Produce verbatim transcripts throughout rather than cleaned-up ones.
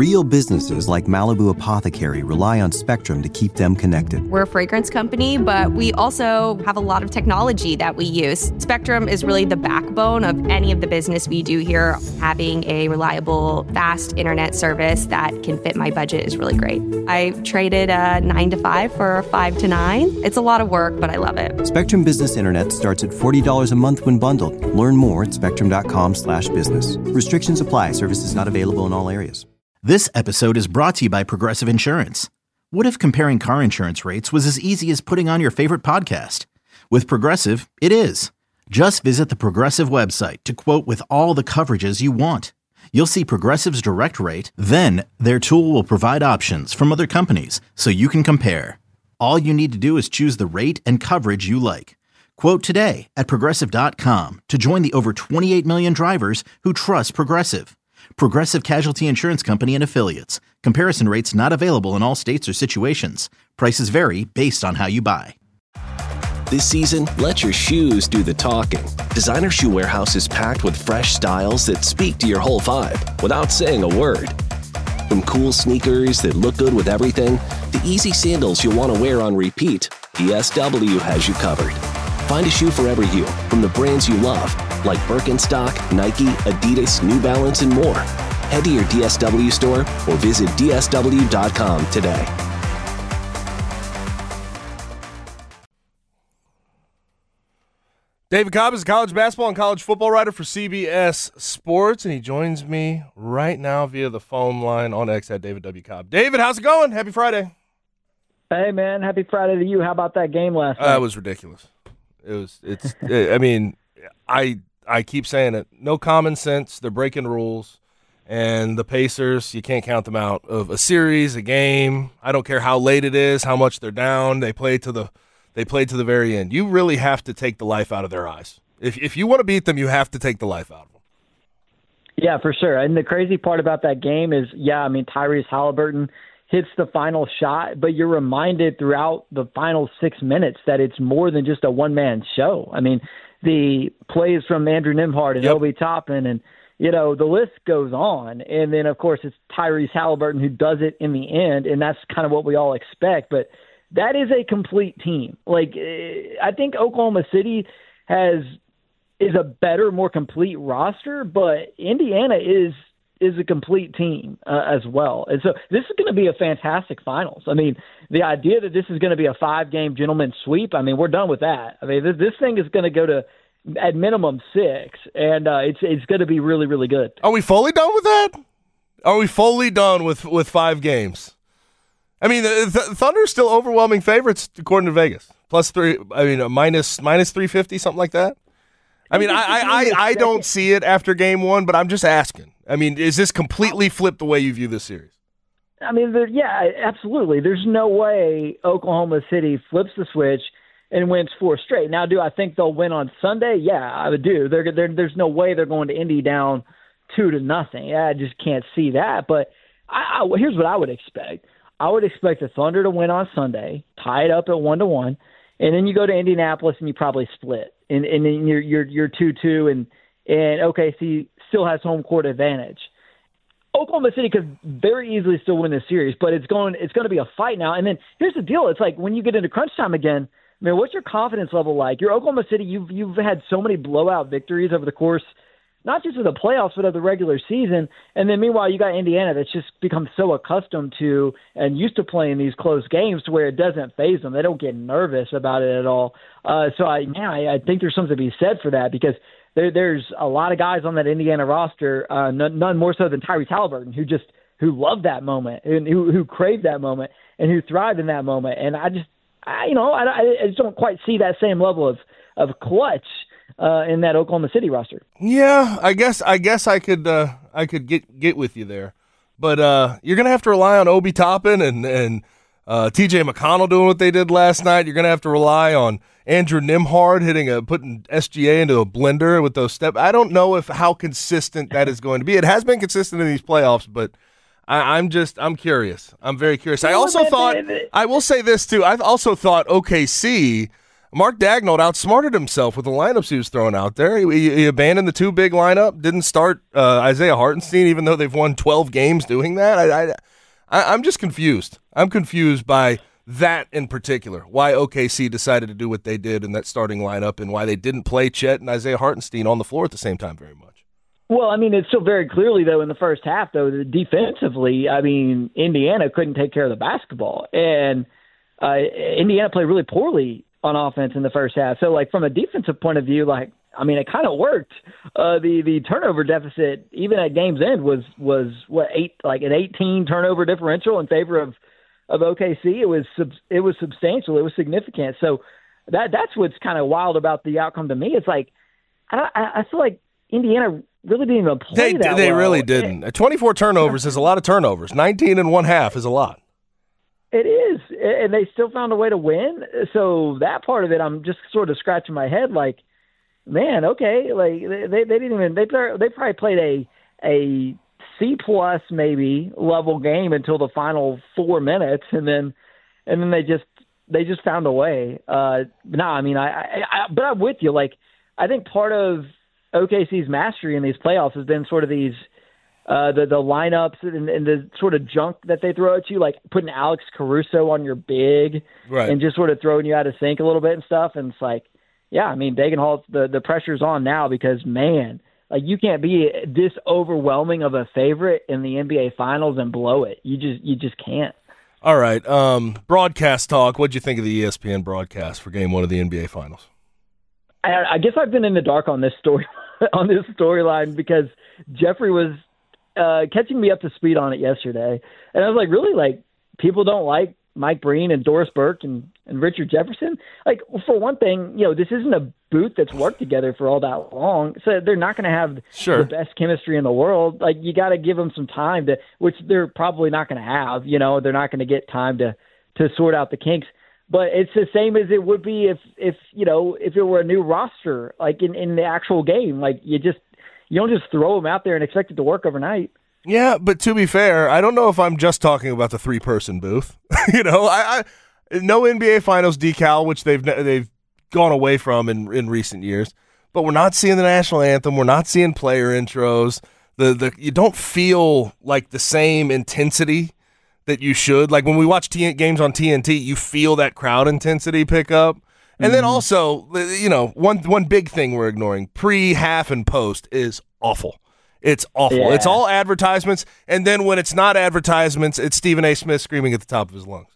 Real businesses like Malibu Apothecary rely on Spectrum to keep them connected. We're a fragrance company, but we also have a lot of technology that we use. Spectrum is really the backbone of any of the business we do here. Having a reliable, fast internet service that can fit my budget is really great. I traded a nine to five for a five to nine. It's a lot of work, but I love it. Spectrum Business Internet starts at forty dollars a month when bundled. Learn more at spectrum.com slash business. Restrictions apply. Services not available in all areas. This episode is brought to you by Progressive Insurance. What if comparing car insurance rates was as easy as putting on your favorite podcast? With Progressive, it is. Just visit the Progressive website to quote with all the coverages you want. You'll see Progressive's direct rate, then their tool will provide options from other companies so you can compare. All you need to do is choose the rate and coverage you like. Quote today at progressive dot com to join the over twenty-eight million drivers who trust Progressive. Progressive Casualty Insurance Company and Affiliates. Comparison rates not available in all states or situations. Prices vary based on how you buy. This season, let your shoes do the talking. Designer Shoe Warehouse is packed with fresh styles that speak to your whole vibe without saying a word. From cool sneakers that look good with everything to easy sandals you'll want to wear on repeat, D S W has you covered. Find a shoe for every you from the brands you love, like Birkenstock, Nike, Adidas, New Balance, and more. Head to your D S W store or visit D S W dot com today. David Cobb is a college basketball and college football writer for C B S Sports, and he joins me right now via the phone line on X at David W. Cobb. David, how's it going? Happy Friday. Hey, man. Happy Friday to you. How about that game last night? Uh, it was ridiculous. It was. It's. I mean, I I keep saying it. No common sense. They're breaking rules, and the Pacers, you can't count them out of a series, a game. I don't care how late it is, how much they're down. They play to the. They played to the very end. You really have to take the life out of their eyes. If if you want to beat them, you have to take the life out of them. Yeah, for sure. And the crazy part about that game is, yeah, I mean, Tyrese Halliburton hits the final shot, but you're reminded throughout the final six minutes that it's more than just a one-man show. I mean, the plays from Andrew Nembhard and yep. Obi Toppin, and, you know, the list goes on. And then, of course, it's Tyrese Halliburton who does it in the end, and that's kind of what we all expect. But that is a complete team. Like, I think Oklahoma City has is a better, more complete roster, but Indiana is is a complete team uh, as well. And so this is going to be a fantastic finals. I mean, the idea that this is going to be a five-game gentleman's sweep, I mean, we're done with that. I mean, this, this thing is going to go to at minimum six, and uh, it's it's going to be really, really good. Are we fully done with that? Are we fully done with, with five games? I mean, the, the Thunder are still overwhelming favorites according to Vegas. Plus three, I mean, a minus, minus three fifty, something like that. I mean, I, I, I, I don't see it after game one, but I'm just asking. I mean, is this completely flipped the way you view this series? I mean, there, yeah, absolutely. There's no way Oklahoma City flips the switch and wins four straight. Now, do I think they'll win on Sunday? Yeah, I would do. They're, they're, there's no way they're going to Indy down two to nothing. I just can't see that. But I, I, here's what I would expect. I would expect the Thunder to win on Sunday, tie it up at one to one, and then you go to Indianapolis and you probably split. And, and then you're you're you're two two, and and O K C still has home court advantage. Oklahoma City could very easily still win this series, but it's going it's going to be a fight now. And then here's the deal: it's like when you get into crunch time again. I mean, what's your confidence level like? You're Oklahoma City. You've you've had so many blowout victories over the course, not just of the playoffs, but of the regular season. And then meanwhile, you got Indiana that's just become so accustomed to and used to playing these close games to where it doesn't faze them. They don't get nervous about it at all. Uh, so I, yeah, I, I think there's something to be said for that because there, there's a lot of guys on that Indiana roster, uh, none, none more so than Tyrese Halliburton, who just who loved that moment and who, who craved that moment and who thrived in that moment. And I just, I, you know, I, I just don't quite see that same level of of clutch Uh, in that Oklahoma City roster. Yeah, I guess I guess I could uh, I could get get with you there, but uh, you're gonna have to rely on Obi Toppin and and uh, T J McConnell doing what they did last night. You're gonna have to rely on Andrew Nembhard hitting a putting S G A into a blender with those steps. I don't know if how consistent that is going to be. It has been consistent in these playoffs, but I, I'm just I'm curious. I'm very curious. I also thought I will say this too. I've also thought O K C. Mark Daigneault outsmarted himself with the lineups he was throwing out there. He, he, he abandoned the two big lineup, didn't start uh, Isaiah Hartenstein, even though they've won twelve games doing that. I, I, I, I'm just confused. I'm confused by that in particular, why O K C decided to do what they did in that starting lineup and why they didn't play Chet and Isaiah Hartenstein on the floor at the same time very much. Well, I mean, it's still very clearly, though, in the first half, though, that defensively, I mean, Indiana couldn't take care of the basketball. And uh, Indiana played really poorly on offense in the first half. So, like, from a defensive point of view, like, I mean, it kind of worked. Uh, the the turnover deficit, even at game's end, was, was what, eight like an eighteen turnover differential in favor of, of O K C. It was sub, it was substantial. It was significant. So that that's what's kind of wild about the outcome to me. It's like, I, don't, I, I feel like Indiana really didn't even play they, that They well. really didn't. twenty-four turnovers is a lot of turnovers. nineteen and one half is a lot. It is, and they still found a way to win. So that part of it, I'm just sort of scratching my head like, man, okay, like they, they didn't even, they, they probably played a a C plus maybe level game until the final four minutes, and then and then they just they just found a way. Uh, no, I mean, I, I, I but I'm with you. Like, I think part of O K C's mastery in these playoffs has been sort of these uh, the the lineups and, and the sort of junk that they throw at you, like putting Alex Caruso on your big, right, and just sort of throwing you out of sync a little bit and stuff. And it's like, yeah, I mean, Dagenhall, the the pressure's on now because, man, like you can't be this overwhelming of a favorite in the N B A Finals and blow it. You just you just can't. All right, um, broadcast talk. What'd you think of the E S P N broadcast for Game One of the N B A Finals? I, I guess I've been in the dark on this story on this storyline because Jeffrey was uh, catching me up to speed on it yesterday, and I was like, really, like people don't like Mike Breen and Doris Burke and, and Richard Jefferson. Like, for one thing, you know, this isn't a boot that's worked together for all that long, so they're not going to have sure. the best chemistry in the world. Like, you got to give them some time to, which they're probably not going to have. You know, they're not going to get time to to sort out the kinks. But it's the same as it would be if, if you know, if it were a new roster, like in, in the actual game. Like, you just you don't just throw them out there and expect it to work overnight. Yeah, but to be fair, I don't know if I'm just talking about the three-person booth. you know, I, I no N B A Finals decal, which they've they've gone away from in, in recent years. But we're not seeing the national anthem. We're not seeing player intros. The the you don't feel like the same intensity that you should. Like when we watch T- games on T N T, you feel that crowd intensity pick up. And mm-hmm. then also, you know, one one big thing we're ignoring, pre, half, and post is awful. It's awful. Yeah. It's all advertisements, and then when it's not advertisements, it's Stephen A. Smith screaming at the top of his lungs.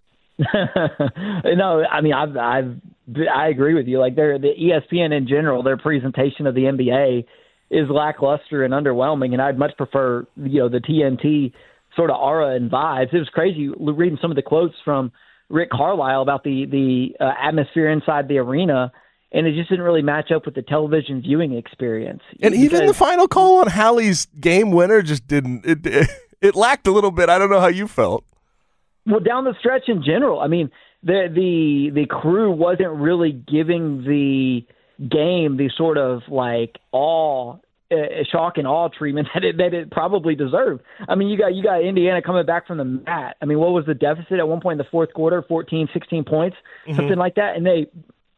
No, I mean, I've, I've, I agree with you. Like, they're, the E S P N in general, their presentation of the N B A is lackluster and underwhelming, and I'd much prefer, you know, the T N T sort of aura and vibes. It was crazy reading some of the quotes from Rick Carlisle about the, the uh, atmosphere inside the arena, and it just didn't really match up with the television viewing experience. And because, even the final call on Hallie's game winner just didn't it, – it, it lacked a little bit. I don't know how you felt. Well, down the stretch in general, I mean, the the the crew wasn't really giving the game the sort of like awe, uh, shock and awe treatment that it, that it probably deserved. I mean, you got you got Indiana coming back from the mat. I mean, what was the deficit at one point in the fourth quarter? fourteen, sixteen points, mm-hmm. something like that, and they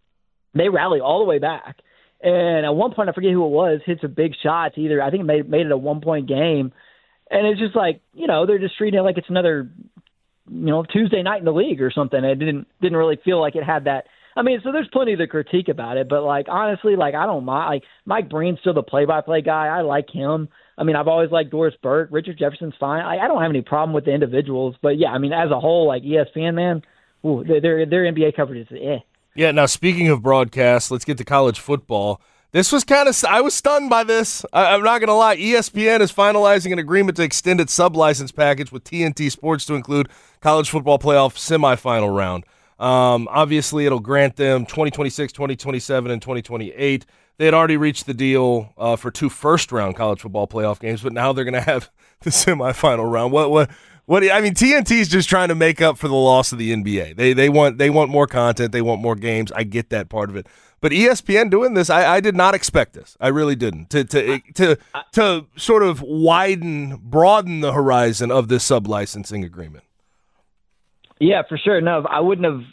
they rally all the way back. And at one point, I forget who it was, hits a big shot. Either I think it made made it a one point game, and it's just like, you know, they're just treating it like it's another, you know, Tuesday night in the league or something. It didn't didn't really feel like it had that. I mean, so there's plenty to critique about it, but like honestly, like I don't mind. Like Mike Breen's still the play-by-play guy. I like him. I mean, I've always liked Doris Burke. Richard Jefferson's fine. I, I don't have any problem with the individuals, but yeah, I mean, as a whole, like E S P N, man, ooh, their their N B A coverage is eh. Yeah. Now, speaking of broadcasts, let's get to college football. This was kind of – I was stunned by this. I, I'm not going to lie. E S P N is finalizing an agreement to extend its sub-license package with T N T Sports to include college football playoff semifinal round. Um, obviously, it'll grant them twenty twenty-six, twenty twenty-seven, and twenty twenty-eight. They had already reached the deal uh, for two first-round college football playoff games, but now they're going to have the semifinal round. What? What? What? I mean, T N T is just trying to make up for the loss of the N B A. They they want they want more content. They want more games. I get that part of it. But E S P N doing this, I, I did not expect this. I really didn't. To to to to sort of widen, broaden the horizon of this sub-licensing agreement. Yeah, for sure. No, I wouldn't have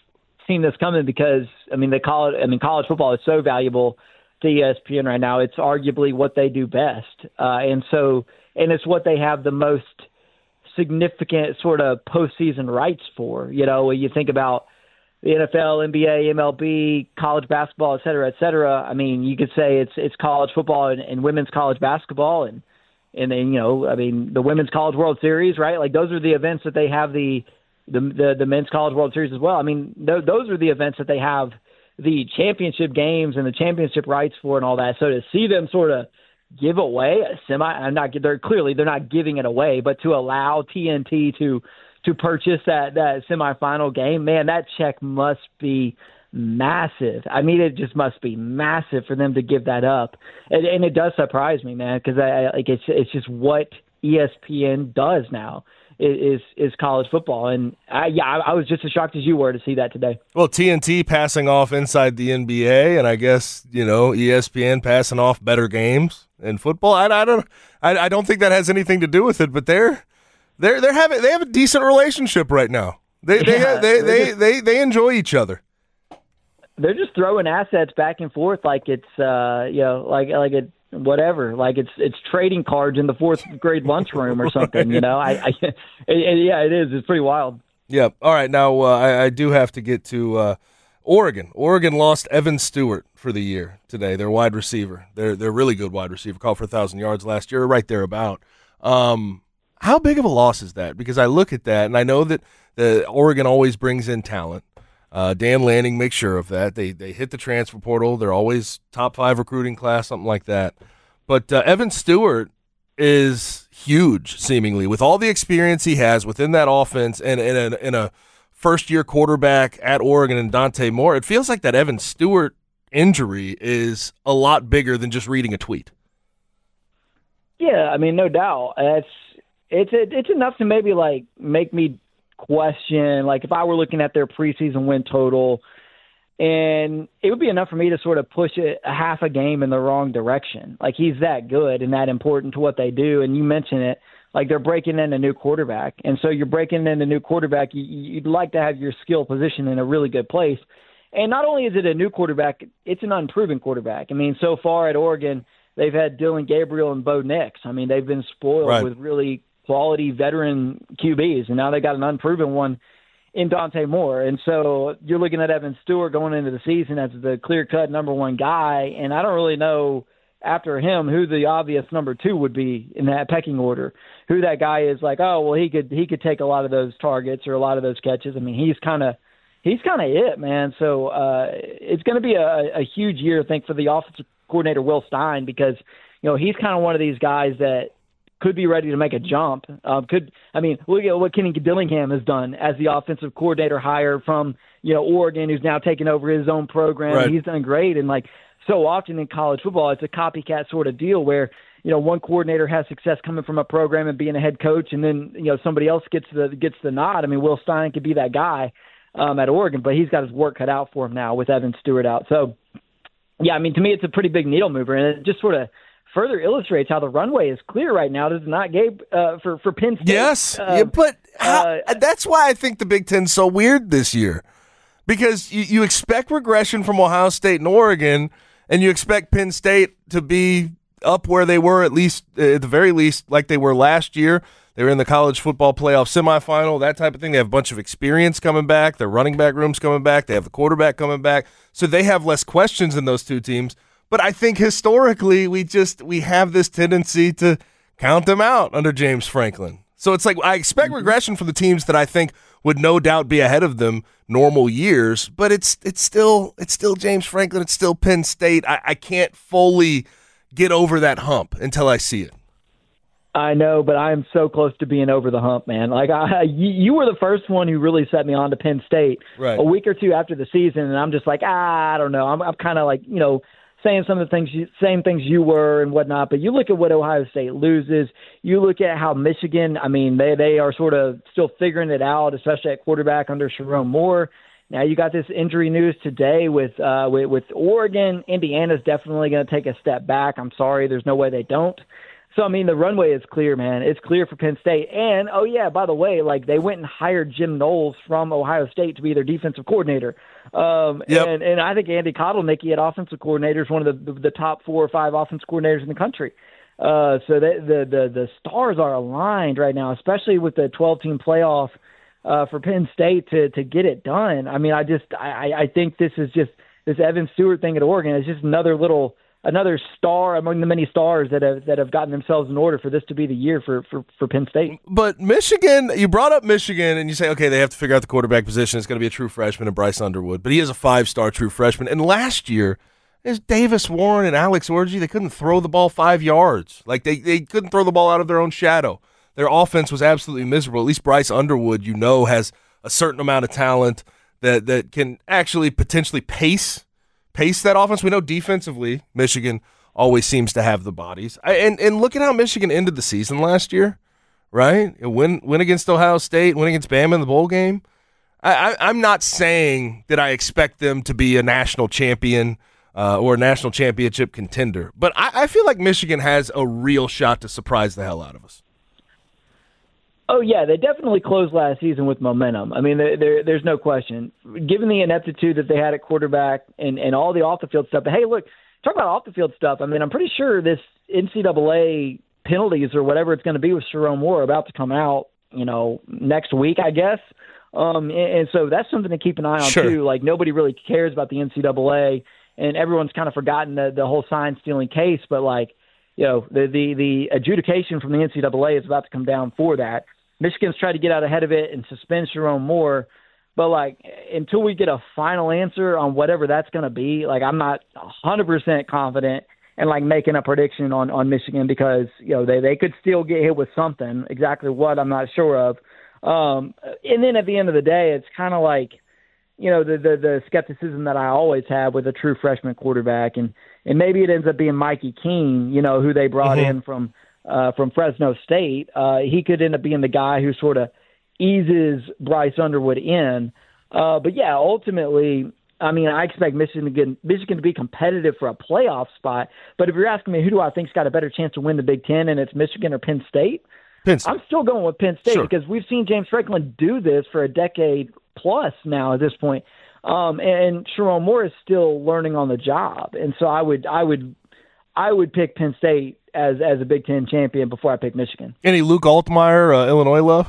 seen this coming because, I mean, the college, I mean, college football is so valuable to E S P N right now. It's arguably what they do best. Uh, and so, and it's what they have the most significant sort of postseason rights for. You know, when you think about the N F L, N B A, M L B, college basketball, et cetera, et cetera. I mean, you could say it's it's college football and, and women's college basketball, and and then, you know, I mean, the Women's College World Series, right? Like, those are the events that they have the the the, the Men's College World Series as well. I mean, th- those are the events that they have the championship games and the championship rights for and all that. So to see them sort of give away a semi, I'm not, they're clearly they're not giving it away, but to allow T N T to to purchase that that semifinal game, man, that check must be massive. I mean, it just must be massive for them to give that up, and, and it does surprise me, man, because I like it's it's just what E S P N does now is is college football, and I, yeah, I, I was just as shocked as you were to see that today. Well, T N T passing off inside the N B A, and I guess, you know, E S P N passing off better games in football. I, I don't I, I don't think that has anything to do with it, but they're they're they're having they have a decent relationship right now. They they Yeah, they, they, just, they they enjoy each other. They're just throwing assets back and forth like it's uh you know like like it whatever like it's it's trading cards in the fourth grade lunchroom or something. Right. You know, I, I it, it, yeah, it is. It's pretty wild. Yeah. All right. Now uh, I, I do have to get to uh, Oregon. Oregon lost Evan Stewart for the year today. Their wide receiver. They're they're really good wide receiver. Called for a thousand yards last year, right there about. Um, how big of a loss is that? Because I look at that and I know that the Oregon always brings in talent. Uh, Dan Lanning makes sure of that. They they hit the transfer portal. They're always top five recruiting class, something like that. But uh, Evan Stewart is huge, seemingly, with all the experience he has within that offense and in a, in a first-year quarterback at Oregon and Dante Moore. It feels like that Evan Stewart injury is a lot bigger than just reading a tweet. Yeah, I mean, no doubt. It's it's it's enough to maybe like make me question, like if I were looking at their preseason win total, and it would be enough for me to sort of push it a half a game in the wrong direction. Like, he's that good and that important to what they do. And you mentioned it, like they're breaking in a new quarterback. And so you're breaking in a new quarterback. You, you'd like to have your skill position in a really good place. And not only is it a new quarterback, it's an unproven quarterback. I mean, so far at Oregon, they've had Dylan Gabriel and Bo Nix. I mean, they've been spoiled right. with really quality veteran Q Bs, and now they got an unproven one in Dante Moore. And so you're looking at Evan Stewart going into the season as the clear-cut number one guy, and I don't really know after him who the obvious number two would be in that pecking order, who that guy is like, oh, well, he could he could take a lot of those targets or a lot of those catches. I mean, he's kind of he's kind of it, man. So uh, it's going to be a, a huge year, I think, for the offensive coordinator, Will Stein, because, you know, he's kind of one of these guys that could be ready to make a jump. Um, could I mean, look at what Kenny Dillingham has done as the offensive coordinator hire from, you know, Oregon, who's now taken over his own program. Right. He's done great. And, like, so often in college football, it's a copycat sort of deal where, you know, one coordinator has success coming from a program and being a head coach, and then, you know, somebody else gets the gets the nod. I mean, Will Stein could be that guy um, at Oregon, but he's got his work cut out for him now with Evan Stewart out. So, yeah, I mean, to me, it's a pretty big needle mover, and it just sort of further illustrates how the runway is clear right now. Does it not, Gabe, uh, for, for Penn State? Yes, uh, yeah, but how, uh, that's why I think the Big Ten's so weird this year, because you, you expect regression from Ohio State and Oregon, and you expect Penn State to be up where they were, at least at the very least, like they were last year. They were in the college football playoff semifinal, that type of thing. They have a bunch of experience coming back. Their running back room's coming back. They have the quarterback coming back. So they have less questions than those two teams. But I think historically we just we have this tendency to count them out under James Franklin. So it's like I expect regression from the teams that I think would no doubt be ahead of them normal years, but it's it's still it's still James Franklin, it's still Penn State. I, I can't fully get over that hump until I see it. I know, but I am so close to being over the hump, man. Like I, you, you were the first one who really set me on to Penn State right. a week or two after the season, and I'm just like, ah, I don't know. I'm, I'm kind of like, you know, saying some of the things, you, same things you were and whatnot. But you look at what Ohio State loses. You look at how Michigan, I mean, they they are sort of still figuring it out, especially at quarterback under Sharon Moore. Now you got this injury news today with uh, with, with Oregon. Indiana's definitely going to take a step back. I'm sorry, there's no way they don't. So, I mean, the runway is clear, man. It's clear for Penn State. And, oh, yeah, by the way, like they went and hired Jim Knowles from Ohio State to be their defensive coordinator. Um, yep. and, and I think Andy Kotelnicki at offensive coordinator is one of the, the top four or five offensive coordinators in the country. Uh, so they, the, the, the stars are aligned right now, especially with the twelve-team playoff uh, for Penn State to, to get it done. I mean, I just I, I think this is just this Evan Stewart thing at Oregon is just another little – another star among the many stars that have that have gotten themselves in order for this to be the year for, for, for Penn State. But Michigan, you brought up Michigan, and you say, okay, they have to figure out the quarterback position. It's going to be a true freshman in Bryce Underwood, but he is a five-star true freshman. And last year, there's Davis Warren and Alex Orji. They couldn't throw the ball five yards. Like, they, they couldn't throw the ball out of their own shadow. Their offense was absolutely miserable. At least Bryce Underwood, you know, has a certain amount of talent that, that can actually potentially pace pace that offense. We know defensively, Michigan always seems to have the bodies. I, and and look at how Michigan ended the season last year, right? Win win against Ohio State, win against Bama in the bowl game. I, I, I'm not saying that I expect them to be a national champion uh, or a national championship contender, but I, I feel like Michigan has a real shot to surprise the hell out of us. Oh, yeah, they definitely closed last season with momentum. I mean, there, there, there's no question. Given the ineptitude that they had at quarterback and, and all the off-the-field stuff. But, hey, look, talk about off-the-field stuff. I mean, I'm pretty sure this N C double A penalties or whatever it's going to be with Sherrone Moore are about to come out, you know, next week, I guess. Um, and, and so that's something to keep an eye on, sure. too. Like, nobody really cares about the N C double A, and everyone's kind of forgotten the, the whole sign-stealing case. But, like, you know, the, the, the adjudication from the N C double A is about to come down for that. Michigan's tried to get out ahead of it and suspend Sherrone Moore, but like until we get a final answer on whatever that's going to be, like I'm not one hundred percent confident in like making a prediction on, on Michigan because you know they, they could still get hit with something. Exactly what I'm not sure of. Um, and then at the end of the day, it's kind of like you know the, the the skepticism that I always have with a true freshman quarterback, and and maybe it ends up being Mikey Keene, you know, who they brought mm-hmm. in from. Uh, from Fresno State, uh, he could end up being the guy who sort of eases Bryce Underwood in. Uh, but, yeah, ultimately, I mean, I expect Michigan to, get, Michigan to be competitive for a playoff spot. But if you're asking me who do I think's got a better chance to win the Big Ten, and it's Michigan or Penn State, Penn State. I'm still going with Penn State sure. because we've seen James Franklin do this for a decade plus now at this point. Um, and Sherrone Moore is still learning on the job. And so I would I would, I would pick Penn State as as a Big Ten champion before I pick Michigan. Any Luke Altmaier, uh, Illinois love?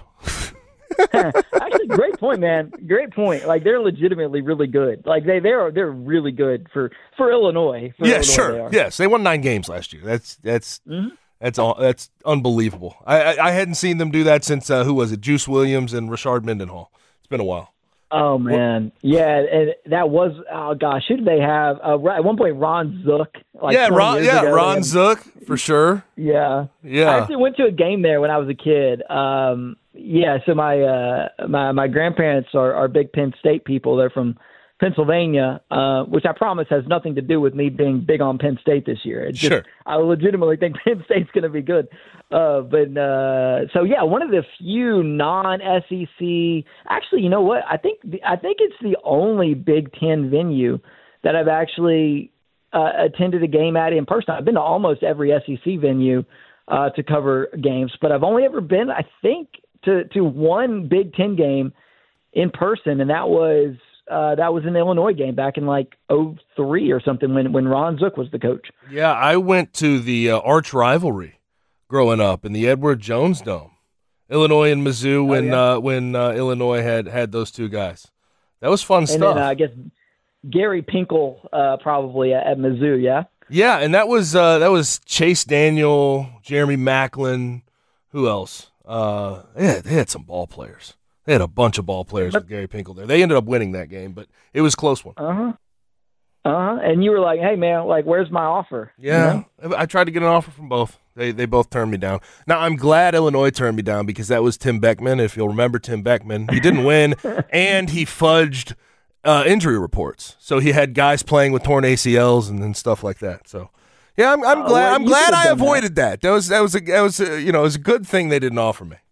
Actually, great point, man. Great point. Like they're legitimately really good. Like they they're they're really good for for Illinois. For yeah, Illinois sure. They yes, they won nine games last year. That's that's mm-hmm. that's all. That's unbelievable. I, I I hadn't seen them do that since uh, who was it? Juice Williams and Rashard Mendenhall. It's been a while. Oh man, yeah, and that was oh gosh, who did they have? Uh, at one point, Ron Zook. Like yeah, Ron. years Yeah, ago, Ron and, Zook for sure. Yeah, yeah. I actually went to a game there when I was a kid. Um, yeah, so my uh, my my grandparents are, are big Penn State people. They're from Pennsylvania, uh, which I promise has nothing to do with me being big on Penn State this year. It's just, sure. I legitimately think Penn State's going to be good. Uh, but uh, so yeah, one of the few non-S E C. Actually, you know what? I think the, I think it's the only Big Ten venue that I've actually uh, attended a game at in person. I've been to almost every S E C venue uh, to cover games, but I've only ever been, I think, to to one Big Ten game in person, and that was. Uh, that was an Illinois game back in like oh three or something when, when Ron Zook was the coach. Yeah, I went to the uh, arch rivalry growing up in the Edward Jones Dome, Illinois and Mizzou when oh, yeah. uh, when uh, Illinois had, had those two guys. That was fun and stuff. And then uh, I guess Gary Pinkel uh, probably at, at Mizzou, yeah? Yeah, and that was uh, that was Chase Daniel, Jeremy Macklin, who else? Uh, they, had, they had some ball players. They had a bunch of ball players with Gary Pinkel there. They ended up winning that game, but it was a close one. Uh-huh. Uh-huh. And you were like, hey, man, like, where's my offer? Yeah. You know? I tried to get an offer from both. They they both turned me down. Now, I'm glad Illinois turned me down because that was Tim Beckman. If you'll remember Tim Beckman, he didn't win, and he fudged uh, injury reports. So he had guys playing with torn A C Ls and, and stuff like that. So, yeah, I'm, I'm oh, glad well, I'm glad I avoided that. that. That was that was a, that was a, you know, it was a good thing they didn't offer me.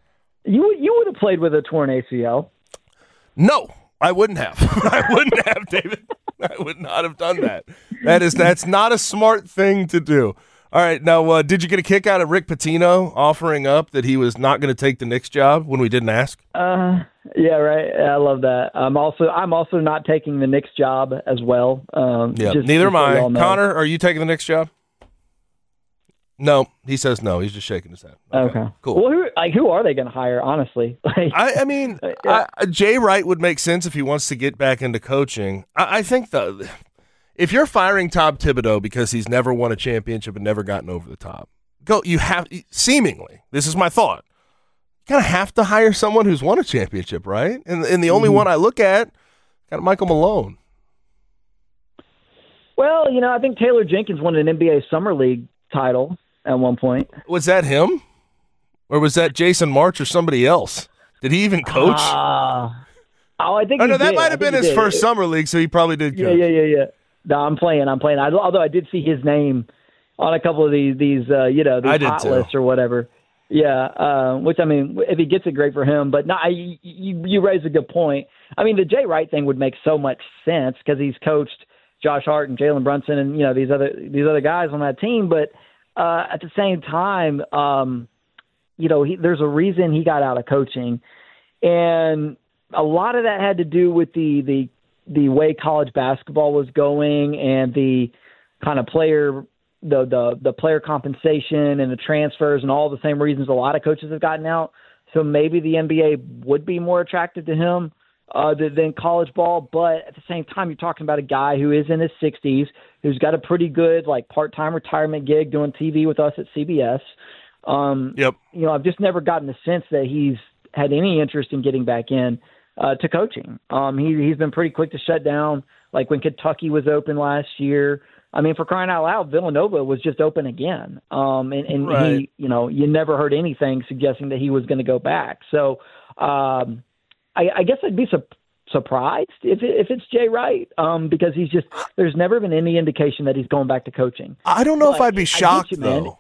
You you would have played with a torn A C L. No, I wouldn't have. I wouldn't have, David. I would not have done that. That is that's not a smart thing to do. All right, now, uh, did you get a kick out of Rick Pitino offering up that he was not going to take the Knicks job when we didn't ask? Uh, yeah, right. I love that. I'm also I'm also not taking the Knicks job as well. Um, yeah, just, neither just am so I. Connor, are you taking the Knicks job? No, he says no. He's just shaking his head. Okay, okay. Cool. Well, who like who are they going to hire? Honestly, like, I, I mean, yeah. I, Jay Wright would make sense if he wants to get back into coaching. I, I think the if you're firing Tom Thibodeau because he's never won a championship and never gotten over the top, go. You have seemingly. This is my thought. You kind of have to hire someone who's won a championship, right? And and the only mm-hmm. one I look at, got Michael Malone. Well, you know, I think Taylor Jenkins won an N B A Summer League title at one point. Was that him? Or was that Jason March or somebody else? Did he even coach? Uh, oh, I think Oh, he no, that did. might have been his did. first summer league, so he probably did coach. Yeah, yeah, yeah, yeah. No, I'm playing. I'm playing. I, although I did see his name on a couple of these, these uh, you know, these hot lists or whatever. Yeah, uh, which, I mean, if he gets it, great for him. But no, I, you, you raise a good point. I mean, the Jay Wright thing would make so much sense because he's coached Josh Hart and Jalen Brunson and, you know, these other these other guys on that team. But uh, at the same time, um, you know, he, there's a reason he got out of coaching. And a lot of that had to do with the, the, the way college basketball was going and the kind of player the, the, the player compensation and the transfers and all the same reasons a lot of coaches have gotten out. So maybe the N B A would be more attractive to him uh, than college ball. But at the same time, you're talking about a guy who is in his sixties, who's got a pretty good like part-time retirement gig doing T V with us at C B S. Um, yep. You know, I've just never gotten the sense that he's had any interest in getting back in uh, to coaching. Um, he, he's been pretty quick to shut down, like when Kentucky was open last year. I mean, for crying out loud, Villanova was just open again. Um, and and right. he, you know, you never heard anything suggesting that he was going to go back. So um, I, I guess I'd be su- surprised if it, if it's Jay Wright um, because he's just – there's never been any indication that he's going back to coaching. I don't know but if I'd be shocked, you, though.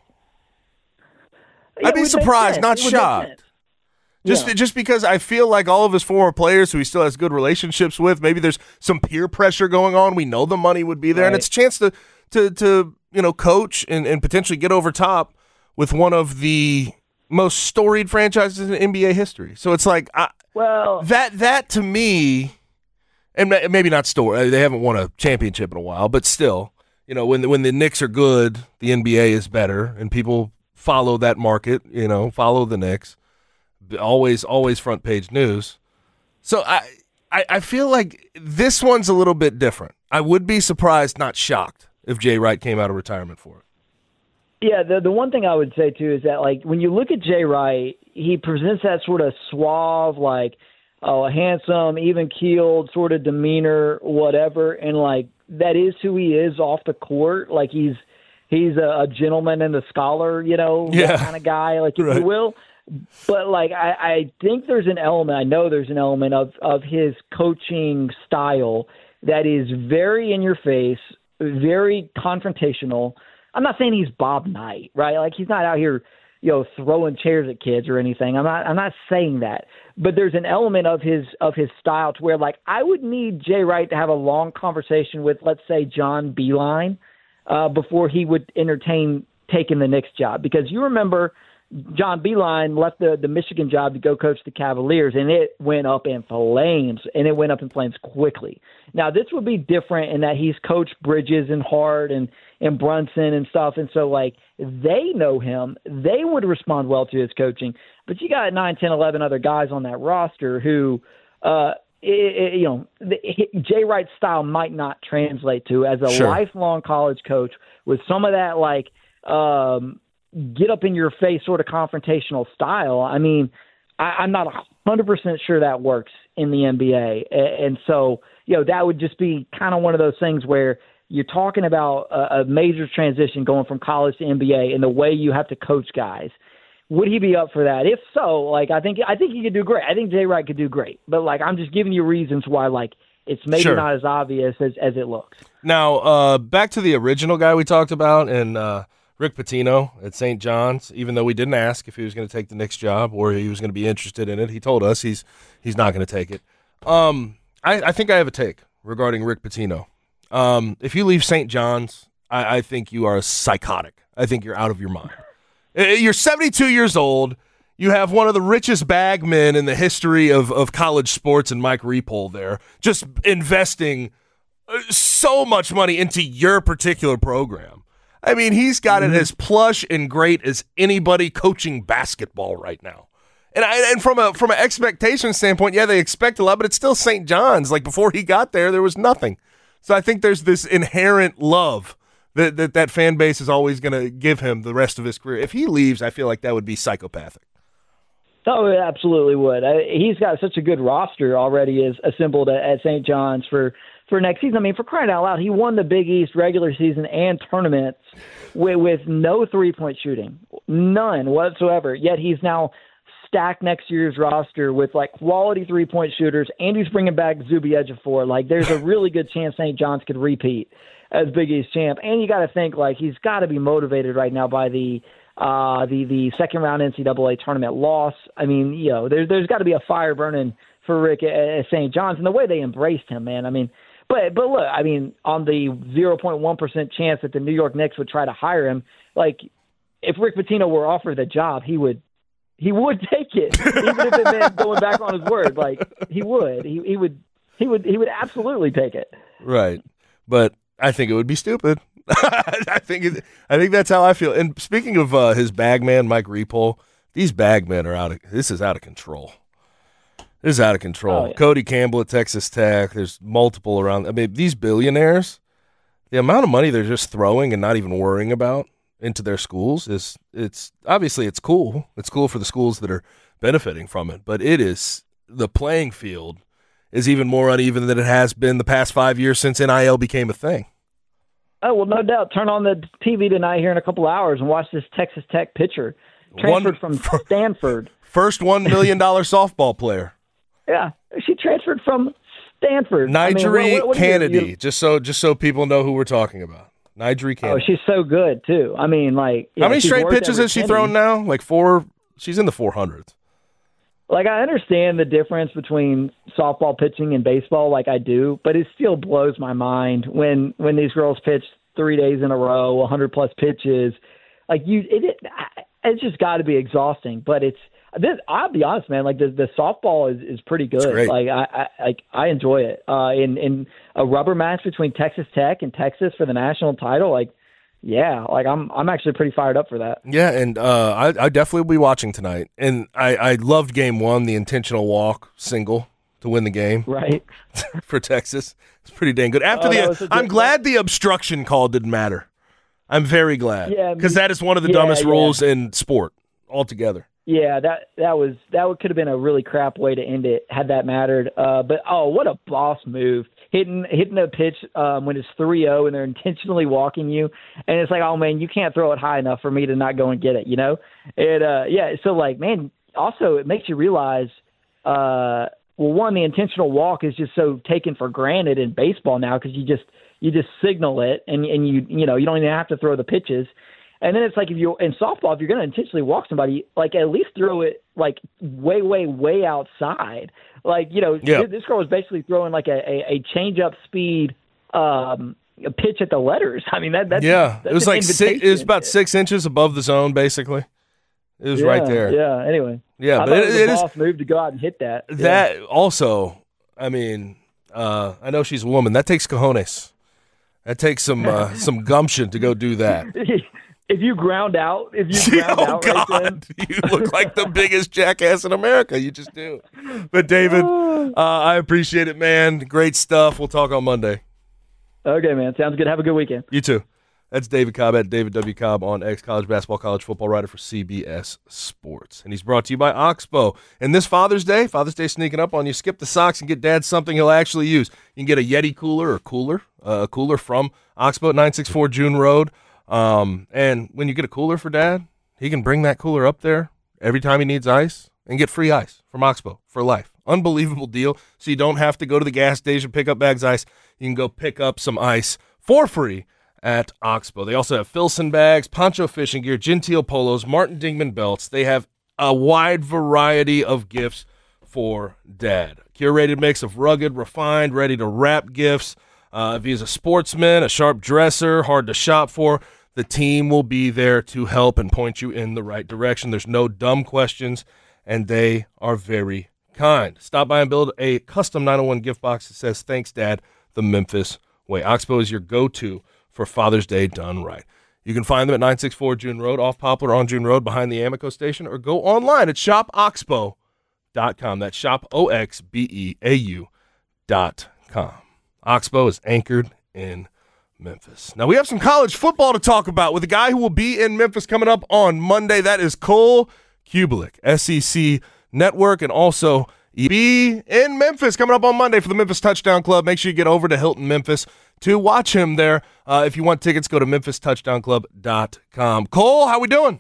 Yeah, I'd be surprised, not shocked. Just yeah. just because I feel like all of his former players who he still has good relationships with, maybe there's some peer pressure going on. We know the money would be there, right. and it's a chance to to to you know coach and, and potentially get over top with one of the most storied franchises in N B A history. So it's like I, well that that to me, and maybe not storied. They haven't won a championship in a while, but still, you know, when the, when the Knicks are good, the N B A is better, and people follow that market. You know, follow the Knicks. Always, always front page news. So I, I, I feel like this one's a little bit different. I would be surprised, not shocked, if Jay Wright came out of retirement for it. Yeah, the the one thing I would say too is that like when you look at Jay Wright, he presents that sort of suave, like oh, a handsome, even keeled sort of demeanor, whatever, and like that is who he is off the court. Like he's he's a, a gentleman and a scholar, you know, yeah. that kind of guy, like if right. you will. But, like, I, I think there's an element, I know there's an element of, of his coaching style that is very in your face, very confrontational. I'm not saying he's Bob Knight, right? Like, he's not out here, you know, throwing chairs at kids or anything. I'm not I'm not saying that. But there's an element of his of his style to where, like, I would need Jay Wright to have a long conversation with, let's say, John Beilein uh, before he would entertain taking the Knicks job. Because you remember – John Beilein left the, the Michigan job to go coach the Cavaliers, and it went up in flames, and it went up in flames quickly. Now, this would be different in that he's coached Bridges and Hart and, and Brunson and stuff, and so, like, they know him. They would respond well to his coaching. But you got nine, ten, eleven other guys on that roster who, uh, it, it, you know, the, Jay Wright's style might not translate to as a sure. lifelong college coach with some of that, like, um, get up in your face sort of confrontational style. I mean, I, I'm not one hundred percent sure that works in the N B A. And so, you know, that would just be kind of one of those things where you're talking about a, a major transition going from college to N B A and the way you have to coach guys. Would he be up for that? If so, like, I think, I think he could do great. I think Jay Wright could do great, but like, I'm just giving you reasons why, like, it's maybe sure. not as obvious as, as it looks. Now, uh, back to the original guy we talked about and, uh, Rick Pitino at Saint John's, even though we didn't ask if he was going to take the Knicks job or he was going to be interested in it, he told us he's he's not going to take it. Um, I, I think I have a take regarding Rick Pitino. Um, if you leave Saint John's, I, I think you are psychotic. I think you're out of your mind. You're seventy-two years old. You have one of the richest bagmen in the history of, of college sports and Mike Repole there, just investing so much money into your particular program. I mean, he's got mm-hmm. it as plush and great as anybody coaching basketball right now. And I, and from a from an expectation standpoint, yeah, they expect a lot, but it's still Saint John's. Like, before he got there, there was nothing. So I think there's this inherent love that that, that fan base is always going to give him the rest of his career. If he leaves, I feel like that would be psychopathic. Oh, it absolutely would. I, he's got such a good roster already is assembled at, at Saint John's for, for next season. I mean, for crying out loud, he won the Big East regular season and tournaments with, with no three-point shooting, none whatsoever. Yet he's now stacked next year's roster with, like, quality three-point shooters, and he's bringing back Zuby Ejiofor. Like, there's a really good chance Saint John's could repeat as Big East champ. And you got to think, like, he's got to be motivated right now by the – Uh, the the second round N C double A tournament loss. I mean, you know, there, there's got to be a fire burning for Rick at, at Saint John's, and the way they embraced him, man. I mean, but but look, I mean, on the zero point one percent chance that the New York Knicks would try to hire him, like, if Rick Pitino were offered the job, he would he would take it, even if it meant going back on his word. Like, he would, he he would he would he would absolutely take it. Right, but I think it would be stupid. I think it, I think that's how I feel. And speaking of uh, his bagman, Mike Repole, these bagmen are out of this is out of control. This is out of control. Oh, yeah. Cody Campbell at Texas Tech. There's multiple around. I mean, these billionaires, the amount of money they're just throwing and not even worrying about into their schools is it's obviously it's cool. It's cool for the schools that are benefiting from it, but it is the playing field is even more uneven than it has been the past five years since N I L became a thing. Oh, well, no doubt. Turn on the T V tonight here in a couple hours and watch this Texas Tech pitcher transferred one, from Stanford. First one million dollars softball player. Yeah, she transferred from Stanford. Nigeri I mean, what, what Kennedy, you, you, just so just so people know who we're talking about. Nigeri Kennedy. Oh, she's so good, too. I mean, like. How yeah, many straight pitches has she Kennedy. thrown now? Like four? She's in the four hundreds. Like, I understand the difference between softball pitching and baseball, like I do, but it still blows my mind when, when these girls pitch three days in a row, one hundred plus pitches. Like, you, it, it it's just got to be exhausting. But it's this. I'll be honest, man. Like, the the softball is, is pretty good. Like, I I like I enjoy it. Uh, in in a rubber match between Texas Tech and Texas for the national title, like. Yeah, like I'm I'm actually pretty fired up for that. Yeah, and uh, I, I definitely will be watching tonight. And I, I loved game one, the intentional walk single to win the game. Right. for Texas. It's pretty dang good. After oh, the, I'm glad one. the obstruction call didn't matter. I'm very glad. Yeah, because that is one of the yeah, dumbest yeah. rules in sport altogether. Yeah, that that was that could have been a really crap way to end it had that mattered. Uh, but oh, what a boss move. Hitting hitting a pitch um, when it's three oh and they're intentionally walking you, and it's like, oh man, you can't throw it high enough for me to not go and get it, you know? It uh, yeah, so like, man, also it makes you realize, uh, well, one, the intentional walk is just so taken for granted in baseball now because you just you just signal it and and you you know you don't even have to throw the pitches. And then it's like if you in softball, if you're going to intentionally walk somebody, like at least throw it like way, way, way outside. Like, you know, yeah. this girl was basically throwing like a, a, a change up speed um, a pitch at the letters. I mean, that that's yeah, that's it was like six, it was about six inches above the zone, basically. It was yeah, right there. Yeah. Anyway, yeah, I but it, it was it a is boss move to go out and hit that. That yeah. also, I mean, uh, I know she's a woman. That takes cojones. That takes some uh, some gumption to go do that. If you ground out, if you ground oh, out God. right then. You look like the biggest jackass in America. You just do. But, David, uh, I appreciate it, man. Great stuff. We'll talk on Monday. Okay, man. Sounds good. Have a good weekend. You too. That's David Cobb at David W. Cobb on X, college basketball, college football writer for C B S Sports. And he's brought to you by Oxbow. And this Father's Day, Father's Day sneaking up on you, skip the socks and get Dad something he'll actually use. You can get a Yeti cooler or cooler, uh, a cooler from Oxbow at nine sixty-four June Road. Um, and when you get a cooler for Dad, he can bring that cooler up there every time he needs ice and get free ice from Oxbow for life. Unbelievable deal. So you don't have to go to the gas station, pick up bags of ice. You can go pick up some ice for free at Oxbow. They also have Filson bags, Poncho fishing gear, Genteel polos, Martin Dingman belts. They have a wide variety of gifts for Dad. Curated mix of rugged, refined, ready to wrap gifts. Uh, if he's a sportsman, a sharp dresser, hard to shop for, The team will be there to help and point you in the right direction. There's no dumb questions, and they are very kind. Stop by and build a custom nine oh one gift box that says, "Thanks, Dad, the Memphis way." Oxbow is your go-to for Father's Day done right. You can find them at nine sixty-four June Road, off Poplar on June Road, behind the Amoco station, or go online at shop oxbow dot com. That's shop, O X B E A U dot com. Oxbow is anchored in Memphis. Now, we have some college football to talk about with a guy who will be in Memphis coming up on Monday. That is Cole Cubelic, S E C Network, and also be in Memphis coming up on Monday for the Memphis Touchdown Club. Make sure you get over to Hilton, Memphis to watch him there. Uh, if you want tickets, go to memphis touchdown club dot com. Cole, how we doing?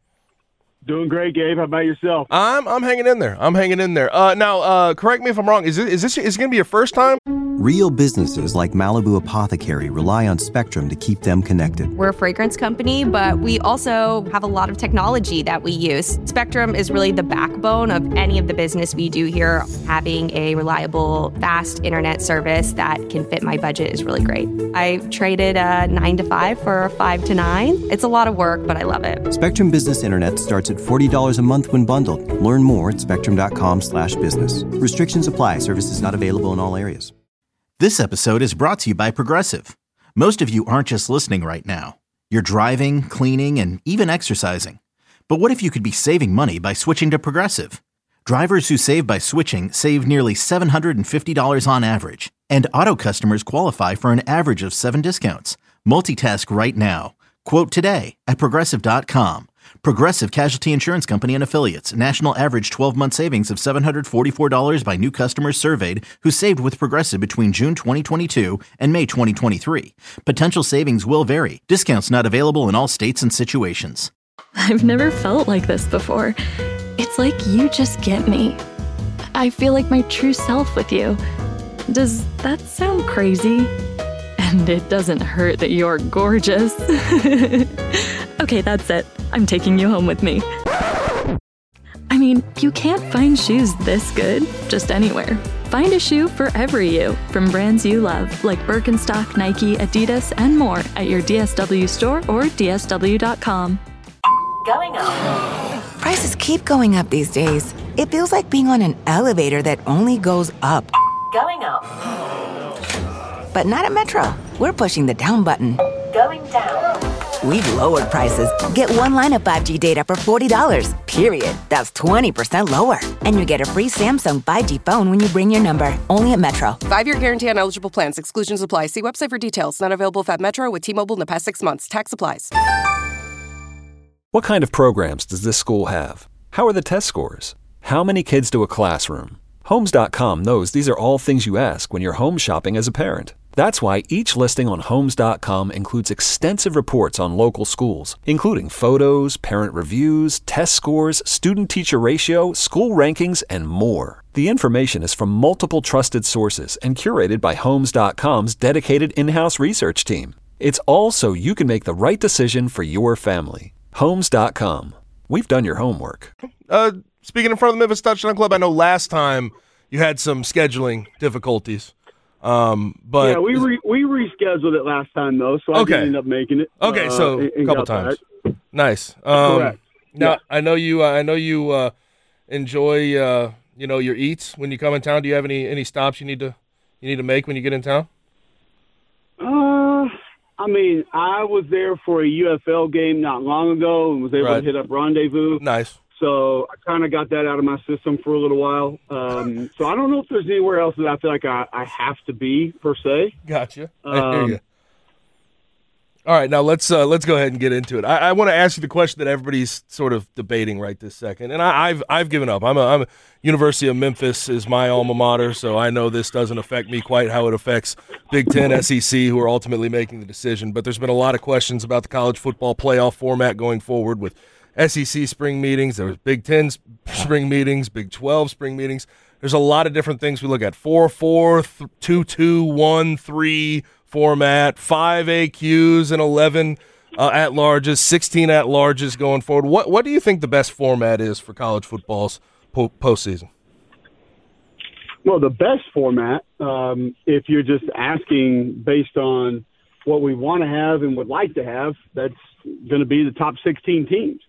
Doing great, Gabe. How about yourself? I'm I'm hanging in there. I'm hanging in there. Uh, now, uh, correct me if I'm wrong. Is it, is this is it going to be your first time? Real businesses like Malibu Apothecary rely on Spectrum to keep them connected. We're a fragrance company, but we also have a lot of technology that we use. Spectrum is really the backbone of any of the business we do here. Having a reliable, fast internet service that can fit my budget is really great. I traded a nine to five for a five to nine. It's a lot of work, but I love it. Spectrum Business Internet starts at forty dollars a month when bundled. Learn more at spectrum dot com slash business. Restrictions apply. Services not available in all areas. This episode is brought to you by Progressive. Most of you aren't just listening right now. You're driving, cleaning, and even exercising. But what if you could be saving money by switching to Progressive? Drivers who save by switching save nearly seven hundred fifty dollars on average. And auto customers qualify for an average of seven discounts. Multitask right now. Quote today at progressive dot com. Progressive Casualty Insurance Company and Affiliates. National average twelve-month savings of seven hundred forty-four dollars by new customers surveyed who saved with Progressive between June twenty twenty-two and May twenty twenty-three. Potential savings will vary. Discounts not available in all states and situations. I've never felt like this before. It's like you just get me. I feel like my true self with you. Does that sound crazy? And it doesn't hurt that you're gorgeous. Okay, that's it. I'm taking you home with me. I mean, you can't find shoes this good just anywhere. Find a shoe for every you from brands you love, like Birkenstock, Nike, Adidas, and more at your D S W store or D S W dot com. Going up. Prices keep going up these days. It feels like being on an elevator that only goes up. Going up. But not at Metro. We're pushing the down button. Going down. We've lowered prices. Get one line of five G data for forty dollars, period. That's twenty percent lower. And you get a free Samsung five G phone when you bring your number. Only at Metro. Five-year guarantee on eligible plans. Exclusions apply. See website for details. Not available at Metro with T-Mobile in the past six months. Tax applies. What kind of programs does this school have? How are the test scores? How many kids do a classroom? Homes dot com knows these are all things you ask when you're home shopping as a parent. That's why each listing on Homes dot com includes extensive reports on local schools, including photos, parent reviews, test scores, student-teacher ratio, school rankings, and more. The information is from multiple trusted sources and curated by Homes dot com's dedicated in-house research team. It's all so you can make the right decision for your family. Homes dot com. We've done your homework. Uh, speaking in front of the Memphis Touchdown Club, I know last time you had some scheduling difficulties. Um, but yeah, we re- we rescheduled it last time though, so I okay. didn't end up making it. Okay, uh, so a couple times. Back. Nice. Um, Correct. Now yeah. I know you. Uh, I know you uh, enjoy uh, you know your eats when you come in town. Do you have any any stops you need to you need to make when you get in town? Uh, I mean, I was there for a U F L game not long ago and was able right. to hit up Rendezvous. Nice. So I kind of got that out of my system for a little while. Um, so I don't know if there's anywhere else that I feel like I, I have to be per se. Gotcha. Um, I hear you. All right, now let's uh, let's go ahead and get into it. I, I want to ask you the question that everybody's sort of debating right this second, and I, I've I've given up. I'm a, I'm a University of Memphis is my alma mater, so I know this doesn't affect me quite how it affects Big Ten, S E C, who are ultimately making the decision. But there's been a lot of questions about the college football playoff format going forward with S E C spring meetings. There was Big Ten spring meetings, Big twelve spring meetings. There's a lot of different things we look at. four four, two two, one three format, five A Qs and eleven uh, at-larges, sixteen at-larges going forward. What what do you think the best format is for college football's po- postseason? Well, the best format, um, if you're just asking based on what we want to have and would like to have, that's going to be the top sixteen teams.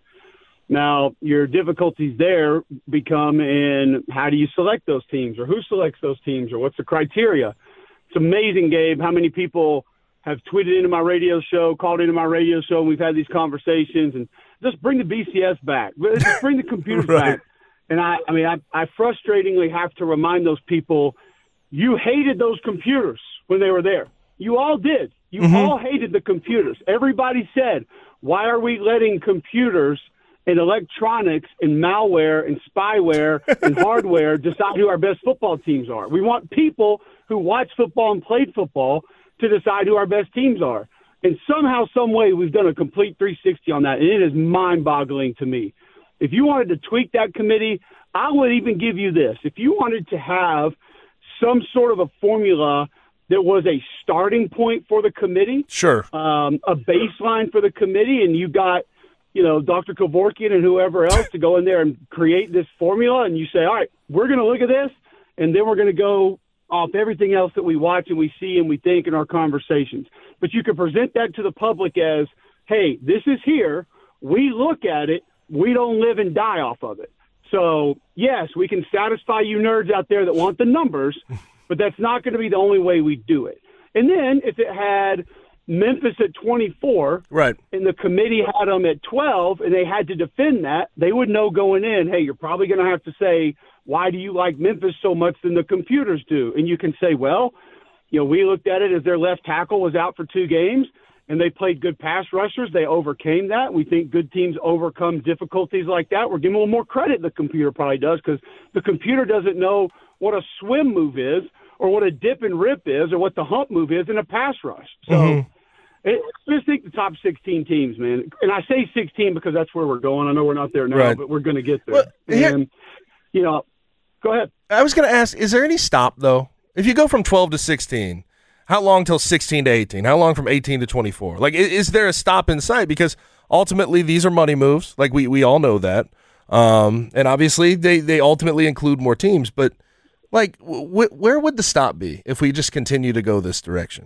Now, your difficulties there become in how do you select those teams, or who selects those teams, or what's the criteria. It's amazing, Gabe, how many people have tweeted into my radio show, called into my radio show, and we've had these conversations, and just bring the B C S back. Just bring the computers right. back. And, I, I mean, I, I frustratingly have to remind those people, you hated those computers when they were there. You all did. You mm-hmm. all hated the computers. Everybody said, why are we letting computers and electronics and malware and spyware and hardware decide who our best football teams are? We want people who watch football and played football to decide who our best teams are. And somehow, some way, we've done a complete three sixty on that, and it is mind-boggling to me. If you wanted to tweak that committee, I would even give you this. If you wanted to have some sort of a formula that was a starting point for the committee, sure, um, a baseline for the committee, and you got, you know, Doctor Kevorkian and whoever else to go in there and create this formula, and you say, all right, we're going to look at this, and then we're going to go off everything else that we watch and we see and we think in our conversations. But you can present that to the public as, hey, this is here. We look at it. We don't live and die off of it. So, yes, we can satisfy you nerds out there that want the numbers, but that's not going to be the only way we do it. And then if it had Memphis at twenty-four, right, and the committee had them at twelve, and they had to defend that, they would know going in, hey, you're probably going to have to say, why do you like Memphis so much than the computers do? And you can say, well, you know, we looked at it as their left tackle was out for two games, and they played good pass rushers. They overcame that. We think good teams overcome difficulties like that. We're giving a little more credit than the computer probably does, because the computer doesn't know what a swim move is or what a dip and rip is or what the hump move is in a pass rush. So mm-hmm. it, just think the top sixteen teams, man. And I say sixteen because that's where we're going. I know we're not there now, right. but we're going to get there. Well, here, and, you know, go ahead. I was going to ask, is there any stop, though? If you go from twelve to sixteen, how long till sixteen to eighteen? How long from eighteen to twenty-four? Like, is, is there a stop in sight? Because ultimately, these are money moves. Like, we, we all know that. Um, and obviously, they, they ultimately include more teams. But, like, w- where would the stop be if we just continue to go this direction?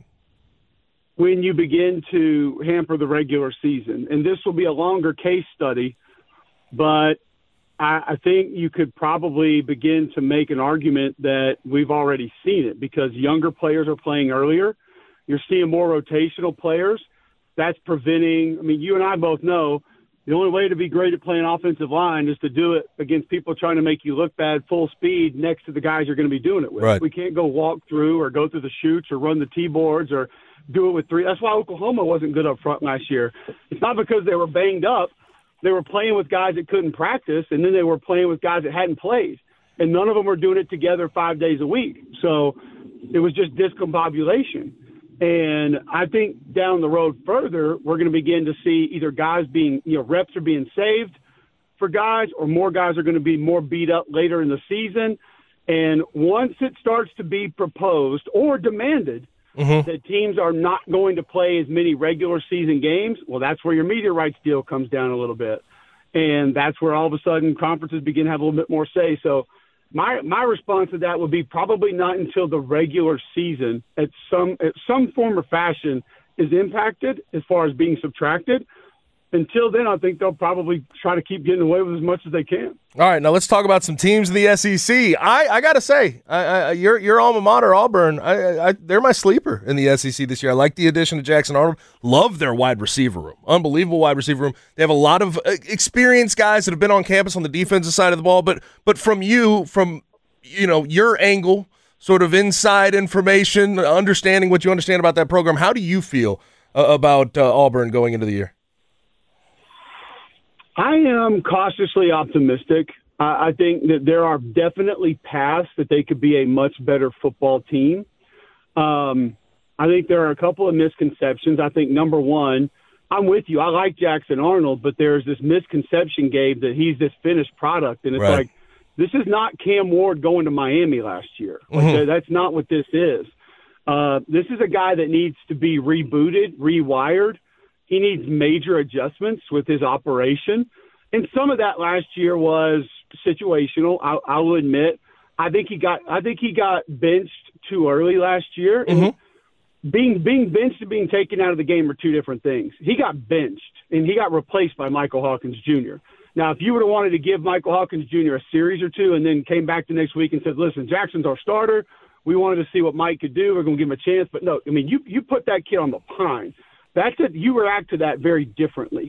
When you begin to hamper the regular season. And this will be a longer case study, but I, I think you could probably begin to make an argument that we've already seen it, because younger players are playing earlier. You're seeing more rotational players. That's preventing – I mean, you and I both know the only way to be great at playing offensive line is to do it against people trying to make you look bad full speed next to the guys you're going to be doing it with. Right. We can't go walk through or go through the chutes or run the T-boards or do it with three. That's why Oklahoma wasn't good up front last year. It's not because they were banged up. They were playing with guys that couldn't practice, and then they were playing with guys that hadn't played. And none of them were doing it together five days a week. So it was just discombobulation. And I think down the road further, we're going to begin to see either guys being, you know, reps are being saved for guys, or more guys are going to be more beat up later in the season. And once it starts to be proposed or demanded mm-hmm. that teams are not going to play as many regular season games, well, that's where your media rights deal comes down a little bit. And that's where all of a sudden conferences begin to have a little bit more say. So my my response to that would be probably not until the regular season at some at some form or fashion is impacted as far as being subtracted. Until then, I think they'll probably try to keep getting away with as much as they can. All right, now let's talk about some teams in the S E C. I, I got to say, I, I, your your alma mater, Auburn, I, I, they're my sleeper in the S E C this year. I like the addition of Jackson Arnold. Love their wide receiver room. Unbelievable wide receiver room. They have a lot of experienced guys that have been on campus on the defensive side of the ball. But but from you, from you know your angle, sort of inside information, understanding what you understand about that program, how do you feel uh, about uh, Auburn going into the year? I am cautiously optimistic. I, I think that there are definitely paths that they could be a much better football team. Um, I think there are a couple of misconceptions. I think, number one, I'm with you. I like Jackson Arnold, but there's this misconception, Gabe, that he's this finished product. And it's right. like, this is not Cam Ward going to Miami last year. Like, mm-hmm. that's not what this is. Uh, this is a guy that needs to be rebooted, rewired. He needs major adjustments with his operation. And some of that last year was situational. I, I will admit, I think he got, I think he got benched too early last year. Mm-hmm. And being being benched and being taken out of the game are two different things. He got benched, and he got replaced by Michael Hawkins Junior Now, if you would have wanted to give Michael Hawkins Junior a series or two and then came back the next week and said, listen, Jackson's our starter, we wanted to see what Mike could do, we're going to give him a chance. But, no, I mean, you, you put that kid on the pine. That's it. You react to that very differently.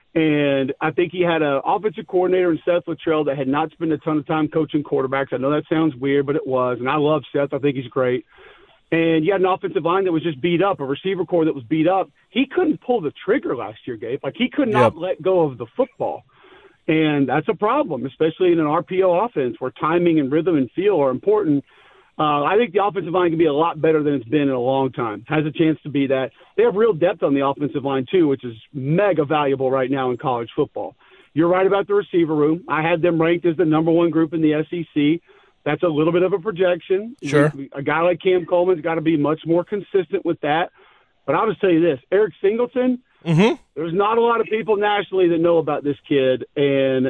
And I think he had an offensive coordinator in Seth Luttrell that had not spent a ton of time coaching quarterbacks. I know that sounds weird, but it was. And I love Seth. I think he's great. And you had an offensive line that was just beat up, a receiver core that was beat up. He couldn't pull the trigger last year, Gabe. Like, he could not Yep. let go of the football. And that's a problem, especially in an R P O offense where timing and rhythm and feel are important. Uh, I think the offensive line can be a lot better than it's been in a long time. Has a chance to be that. They have real depth on the offensive line, too, which is mega valuable right now in college football. You're right about the receiver room. I had them ranked as the number one group in the S E C. That's a little bit of a projection. Sure. A guy like Cam Coleman's got to be much more consistent with that. But I'll just tell you this, Eric Singleton, mm-hmm. there's not a lot of people nationally that know about this kid, and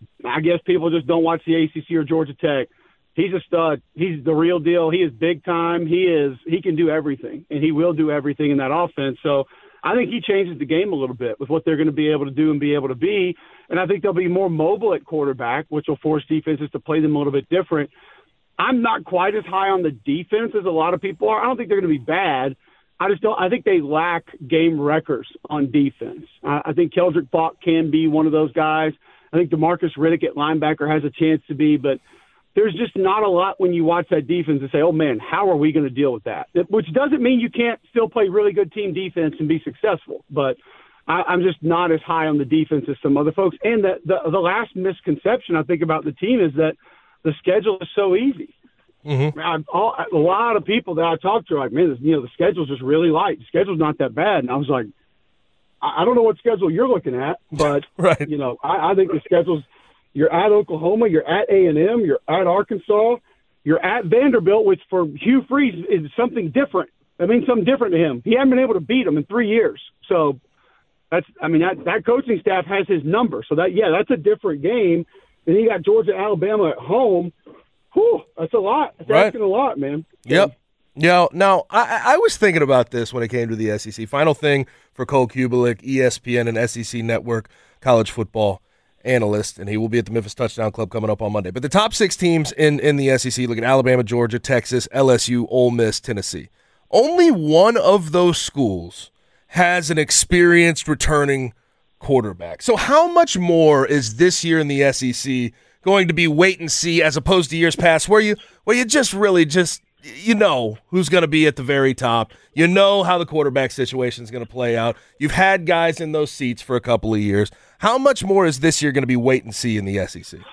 I guess people just don't watch the A C C or Georgia Tech. He's a stud. He's the real deal. He is big time. He is. He can do everything, and he will do everything in that offense. So I think he changes the game a little bit with what they're going to be able to do and be able to be. And I think they'll be more mobile at quarterback, which will force defenses to play them a little bit different. I'm not quite as high on the defense as a lot of people are. I don't think they're going to be bad. I just don't. I think they lack game wreckers on defense. I, I think Keldrick Falk can be one of those guys. I think DeMarcus Riddick at linebacker has a chance to be, but there's just not a lot when you watch that defense and say, oh, man, how are we going to deal with that? Which doesn't mean you can't still play really good team defense and be successful, but I, I'm just not as high on the defense as some other folks. And the, the, the last misconception I think about the team is that the schedule is so easy. Mm-hmm. I, all, a lot of people that I talk to are like, man, you know, the schedule's just really light. The schedule's not that bad. And I was like, I, I don't know what schedule you're looking at, but, right. you know, I, I think the schedule's, you're at Oklahoma, you're at A and M, you're at Arkansas, you're at Vanderbilt, which for Hugh Freeze is something different. That means something different to him. He hasn't been able to beat them in three years. So that's, I mean, that, that coaching staff has his number. So that, yeah, that's a different game. And you got Georgia, Alabama at home. Whew, that's a lot. That's right. asking a lot, man. Yep. Yeah. Now, I, I was thinking about this when it came to the S E C. Final thing for Cole Kubelik, E S P N and S E C Network college football analyst, and he will be at the Memphis Touchdown Club coming up on Monday. But the top six teams in, in the S E C, look at Alabama, Georgia, Texas, L S U, Ole Miss, Tennessee. Only one of those schools has an experienced returning quarterback. So how much more is this year in the S E C going to be wait and see as opposed to years past where you where you just really just you know who's going to be at the very top. You know how the quarterback situation is going to play out. You've had guys in those seats for a couple of years. How much more is this year going to be wait and see in the S E C?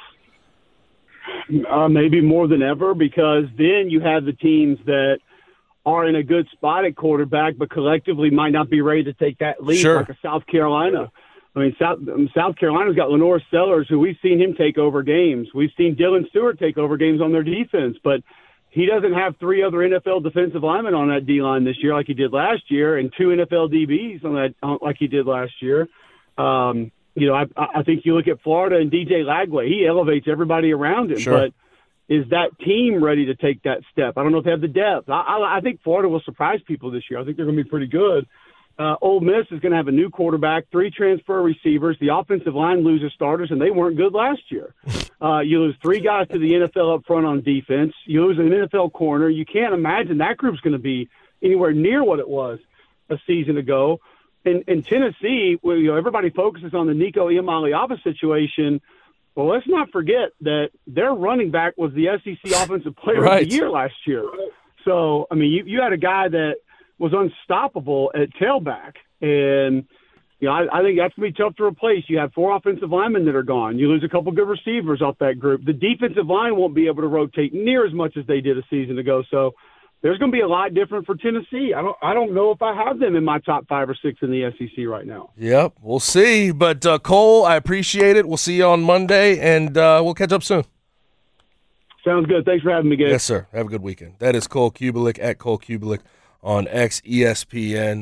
Uh, maybe more than ever, because then you have the teams that are in a good spot at quarterback but collectively might not be ready to take that lead, sure. like a South Carolina. I mean, South, South Carolina's got Lenore Sellers, who we've seen him take over games. We've seen Dylan Stewart take over games on their defense, but he doesn't have three other N F L defensive linemen on that D-line this year like he did last year, and two N F L D Bs on that like he did last year. Um, you know, I, I think you look at Florida and D J Lagway. He elevates everybody around him, sure. but is that team ready to take that step? I don't know if they have the depth. I, I, I think Florida will surprise people this year. I think they're going to be pretty good. Uh, Ole Miss is going to have a new quarterback, three transfer receivers. The offensive line loses starters, and they weren't good last year. Uh, you lose three guys to the N F L up front on defense. You lose an N F L corner. You can't imagine that group's going to be anywhere near what it was a season ago. In, in Tennessee, where you know, everybody focuses on the Nico Iamaleava situation, well, let's not forget that their running back was the S E C Offensive Player right. of the Year last year. So, I mean, you, you had a guy that was unstoppable at tailback. And, you know, I, I think that's going to be tough to replace. You have four offensive linemen that are gone. You lose a couple good receivers off that group. The defensive line won't be able to rotate near as much as they did a season ago. So there's going to be a lot different for Tennessee. I don't I don't know if I have them in my top five or six in the S E C right now. Yep, we'll see. But, uh, Cole, I appreciate it. We'll see you on Monday, and uh, we'll catch up soon. Sounds good. Thanks for having me, Gabe. Yes, sir. Have a good weekend. That is Cole Kubelik at Cole Kubelik on X E S P N.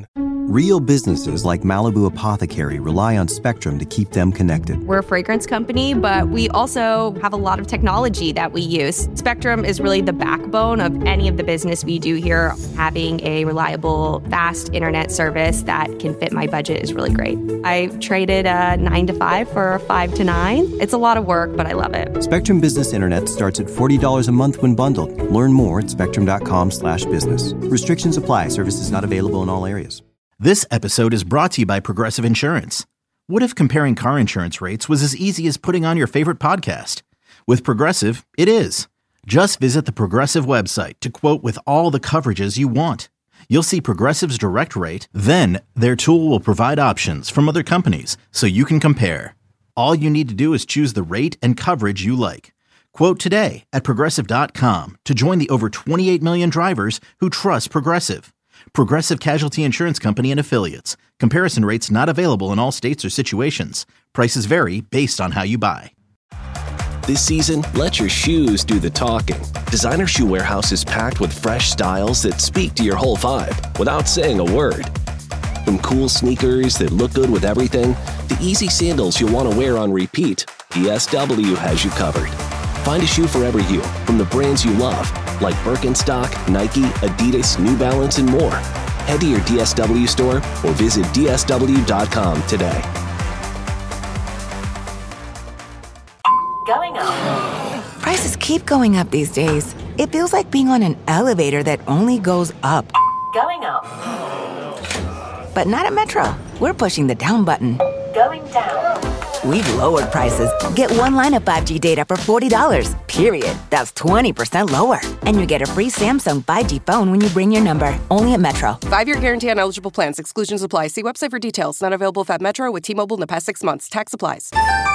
Real businesses like Malibu Apothecary rely on Spectrum to keep them connected. We're a fragrance company, but we also have a lot of technology that we use. Spectrum is really the backbone of any of the business we do here. Having a reliable, fast internet service that can fit my budget is really great. I traded a nine to five for a five to nine. It's a lot of work, but I love it. Spectrum Business Internet starts at forty dollars a month when bundled. Learn more at spectrum.com slash business. Restrictions apply. Services not available in all areas. This episode is brought to you by Progressive Insurance. What if comparing car insurance rates was as easy as putting on your favorite podcast? With Progressive, it is. Just visit the Progressive website to quote with all the coverages you want. You'll see Progressive's direct rate, then their tool will provide options from other companies so you can compare. All you need to do is choose the rate and coverage you like. Quote today at progressive dot com to join the over twenty-eight million drivers who trust Progressive. Progressive Casualty Insurance Company and Affiliates. Comparison rates not available in all states or situations. Prices vary based on how you buy. This season, let your shoes do the talking. Designer Shoe Warehouse is packed with fresh styles that speak to your whole vibe without saying a word. From cool sneakers that look good with everything, to easy sandals you'll want to wear on repeat, D S W has you covered. Find a shoe for every you from the brands you love, like Birkenstock, Nike, Adidas, New Balance, and more. Head to your D S W store or visit D S W dot com today. Going up. Prices keep going up these days. It feels like being on an elevator that only goes up. Going up. But not at Metro. We're pushing the down button. Going down. We've lowered prices. Get one line of five G data for forty dollars, period. That's twenty percent lower. And you get a free Samsung five G phone when you bring your number. Only at Metro. Five-year guarantee on eligible plans. Exclusions apply. See website for details. Not available if at Metro with T-Mobile in the past six months. Tax applies.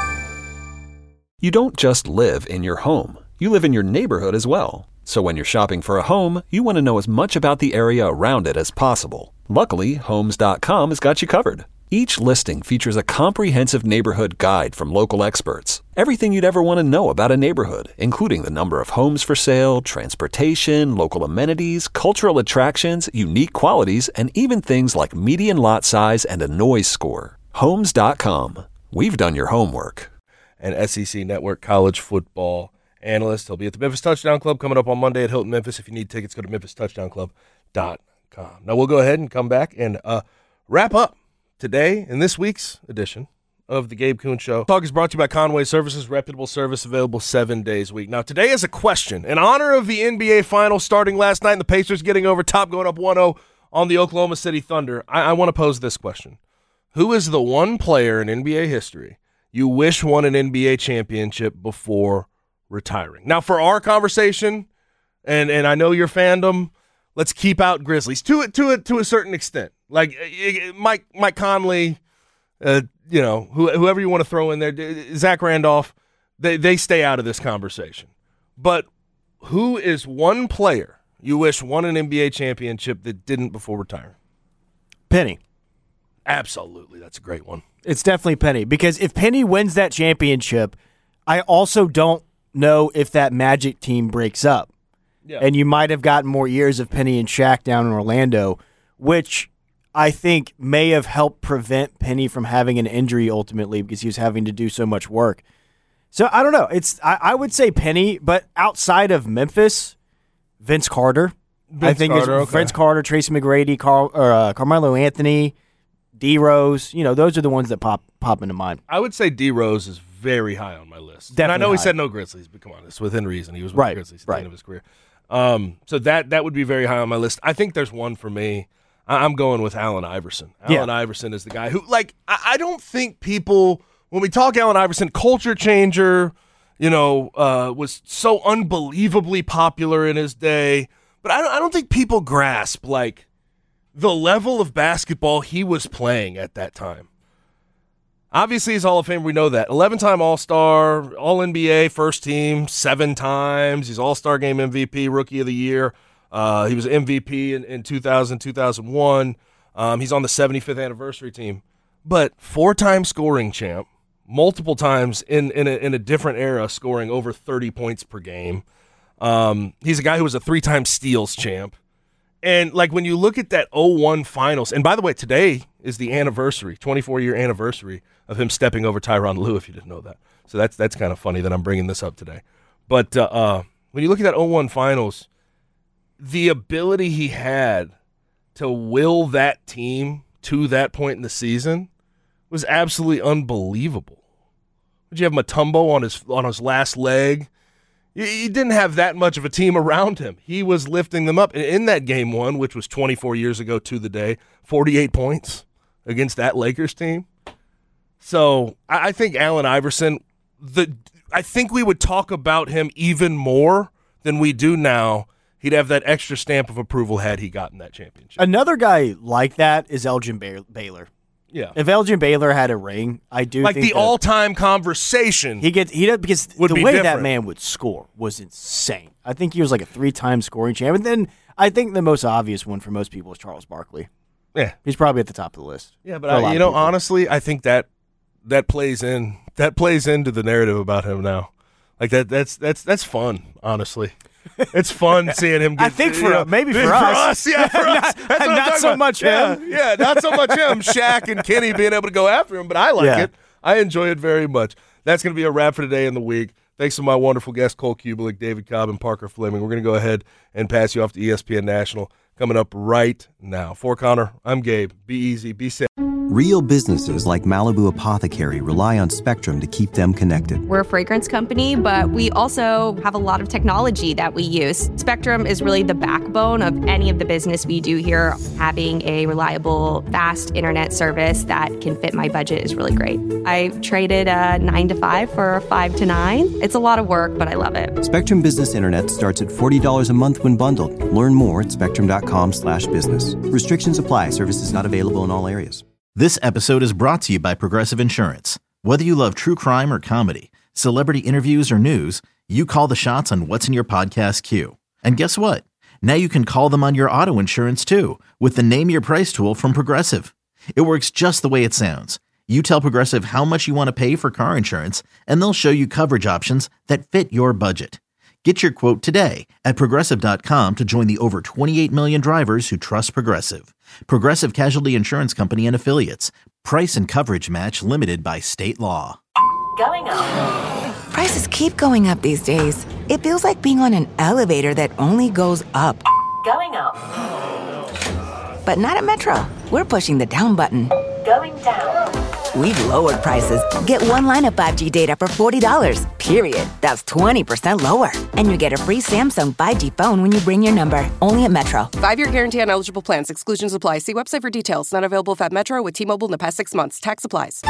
You don't just live in your home. You live in your neighborhood as well. So when you're shopping for a home, you want to know as much about the area around it as possible. Luckily, Homes dot com has got you covered. Each listing features a comprehensive neighborhood guide from local experts. Everything you'd ever want to know about a neighborhood, including the number of homes for sale, transportation, local amenities, cultural attractions, unique qualities, and even things like median lot size and a noise score. Homes dot com. We've done your homework. And S E C Network college football analyst. He'll be at the Memphis Touchdown Club coming up on Monday at Hilton Memphis. If you need tickets, go to memphis touchdown club dot com. Now we'll go ahead and come back and uh, wrap up today in this week's edition of the Gabe Kuhn Show. Talk is brought to you by Conway Services, reputable service available seven days a week. Now today is a question. In honor of the N B A Finals starting last night and the Pacers getting over top, going up one oh on the Oklahoma City Thunder, I, I want to pose this question. Who is the one player in N B A history you wish won an N B A championship before retiring? Now, for our conversation, and and I know your fandom, let's keep out Grizzlies to it to it to a certain extent. Like Mike Mike Conley, uh, you know, who, whoever you want to throw in there, Zach Randolph, they they stay out of this conversation. But who is one player you wish won an N B A championship that didn't before retiring? Penny. Absolutely, that's a great one. It's definitely Penny, because if Penny wins that championship, I also don't know if that Magic team breaks up. Yeah. And you might have gotten more years of Penny and Shaq down in Orlando, which I think may have helped prevent Penny from having an injury ultimately because he was having to do so much work. So I don't know. It's I, I would say Penny, but outside of Memphis, Vince Carter. Vince I think Carter, it's okay. Vince Carter, Tracy McGrady, Carl, or, uh, Carmelo Anthony, D Rose, you know, those are the ones that pop pop into mind. I would say D Rose is very high on my list. Definitely and I know high. he said no Grizzlies, but come on, it's within reason. He was with right, the Grizzlies at right. the end of his career. Um, so that that would be very high on my list. I think there's one for me. I, I'm going with Allen Iverson. Allen yeah. Iverson is the guy who, like, I, I don't think people, when we talk Allen Iverson, culture changer, you know, uh, was so unbelievably popular in his day, but I don't, I don't think people grasp, like, the level of basketball he was playing at that time. Obviously, he's Hall of Fame. We know that. eleven-time All-Star, All-N B A, first team, seven times. He's All-Star Game M V P, Rookie of the Year. Uh, he was M V P in, in two thousand, two thousand one. Um, he's on the seventy-fifth anniversary team. But four-time scoring champ, multiple times in, in, a, in a different era, scoring over thirty points per game. Um, he's a guy who was a three-time steals champ. And, like, when you look at that oh one finals, and by the way, today is the anniversary, twenty-four-year anniversary of him stepping over Tyronn Lue, if you didn't know that. So that's that's kind of funny that I'm bringing this up today. But uh, uh, when you look at that oh one finals, the ability he had to will that team to that point in the season was absolutely unbelievable. Did you have Mutombo on his on his last leg? He didn't have that much of a team around him. He was lifting them up. And in that game one, which was twenty-four years ago to the day, forty-eight points against that Lakers team. So I think Allen Iverson, the I think we would talk about him even more than we do now. He'd have that extra stamp of approval had he gotten that championship. Another guy like that is Elgin Baylor. Yeah. If Elgin Baylor had a ring, I do like think the all-time conversation. He gets he does because would the be way different. that man would score was insane. I think he was like a three-time scoring champ. And then I think the most obvious one for most people is Charles Barkley. Yeah, he's probably at the top of the list. Yeah, but I, you know, honestly, I think that that plays in that plays into the narrative about him now. Like that that's that's that's fun, honestly. It's fun seeing him get, I think for you know, maybe for, for us. us. Yeah, for us. not That's what I'm not talking so about. much yeah, him. Yeah, not so much him. Shaq and Kenny being able to go after him, but I like Yeah. it. I enjoy it very much. That's going to be a wrap for today in the week. Thanks to my wonderful guests, Cole Kubelik, David Cobb, and Parker Fleming. We're going to go ahead and pass you off to E S P N National coming up right now. For Connor, I'm Gabe. Be easy. Be safe. Real businesses like Malibu Apothecary rely on Spectrum to keep them connected. We're a fragrance company, but we also have a lot of technology that we use. Spectrum is really the backbone of any of the business we do here. Having a reliable, fast internet service that can fit my budget is really great. I traded a nine to five for a five to nine. It's a lot of work, but I love it. Spectrum Business Internet starts at forty dollars a month when bundled. Learn more at spectrum.com slash business. Restrictions apply. Services not available in all areas. This episode is brought to you by Progressive Insurance. Whether you love true crime or comedy, celebrity interviews or news, you call the shots on what's in your podcast queue. And guess what? Now you can call them on your auto insurance too with the Name Your Price tool from Progressive. It works just the way it sounds. You tell Progressive how much you want to pay for car insurance, and they'll show you coverage options that fit your budget. Get your quote today at Progressive dot com to join the over twenty-eight million drivers who trust Progressive. Progressive Casualty Insurance Company and Affiliates. Price and coverage match limited by state law. Going up. Prices keep going up these days. It feels like being on an elevator that only goes up. Going up. But not at Metro. We're pushing the down button. Going down. We've lowered prices. Get one line of five G data for forty dollars, period. That's twenty percent lower. And you get a free Samsung five G phone when you bring your number. Only at Metro. Five-year guarantee on eligible plans. Exclusions apply. See website for details. Not available if at Metro with T-Mobile in the past six months. Tax applies.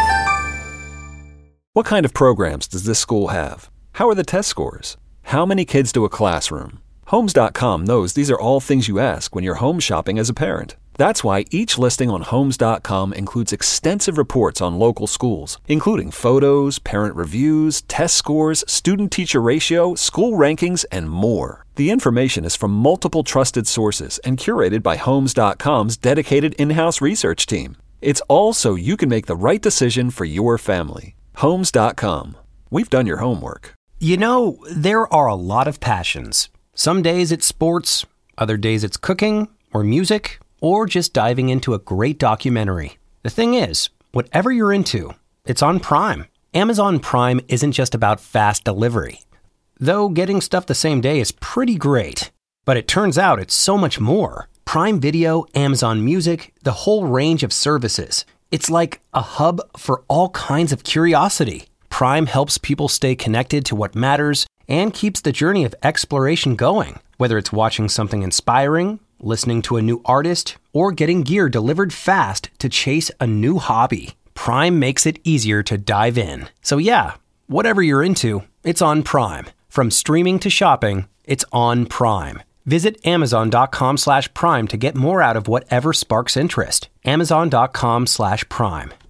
What kind of programs does this school have? How are the test scores? How many kids do a classroom? Homes dot com knows these are all things you ask when you're home shopping as a parent. That's why each listing on Homes dot com includes extensive reports on local schools, including photos, parent reviews, test scores, student-teacher ratio, school rankings, and more. The information is from multiple trusted sources and curated by Homes dot com's dedicated in-house research team. It's all so you can make the right decision for your family. Homes dot com. We've done your homework. You know, there are a lot of passions. Some days it's sports, other days it's cooking or music, or just diving into a great documentary. The thing is, whatever you're into, it's on Prime. Amazon Prime isn't just about fast delivery. Though getting stuff the same day is pretty great. But it turns out it's so much more. Prime Video, Amazon Music, the whole range of services. It's like a hub for all kinds of curiosity. Prime helps people stay connected to what matters and keeps the journey of exploration going. Whether it's watching something inspiring, listening to a new artist, or getting gear delivered fast to chase a new hobby, Prime makes it easier to dive in. So yeah, whatever you're into, it's on Prime. From streaming to shopping, it's on Prime. Visit amazon.com slash prime to get more out of whatever sparks interest. Amazon.com slash prime.